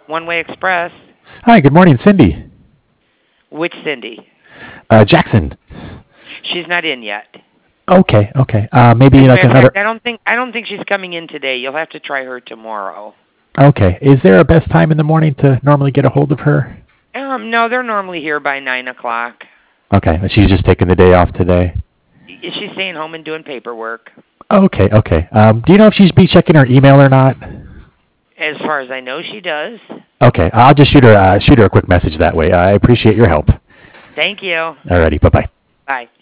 One Way Express. Hi, good morning, Cindy. Which Cindy? Jackson. She's not in yet. Okay, okay. Maybe As a like matter of fact, another. I don't think she's coming in today. You'll have to try her tomorrow. Okay. Is there a best time in the morning to normally get a hold of her? No, they're normally here by 9 o'clock. Okay, but she's just taking the day off today. She's staying home and doing paperwork. Okay, okay. Do you know if she's be checking her email or not? As far as I know, she does. Okay, I'll just shoot her a quick message that way. I appreciate your help. Thank you. Alrighty, bye bye. Bye.